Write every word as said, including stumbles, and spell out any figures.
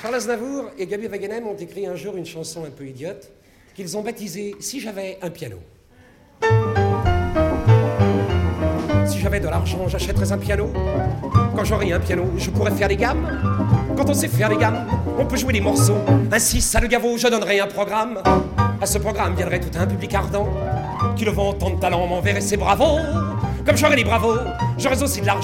Charles Aznavour et Gaby Wagenem ont écrit un jour une chanson un peu idiote qu'ils ont baptisée « Si j'avais un piano ». Si j'avais de l'argent, j'achèterais un piano. Quand j'aurais un piano, je pourrais faire des gammes. Quand on sait faire des gammes, on peut jouer des morceaux. Ainsi, ça le gaveau, je donnerais un programme. À ce programme viendrait tout un public ardent qui, le vent tant de talent, m'enverrait ses bravos. Comme j'aurais des bravos, j'aurais aussi de l'argent.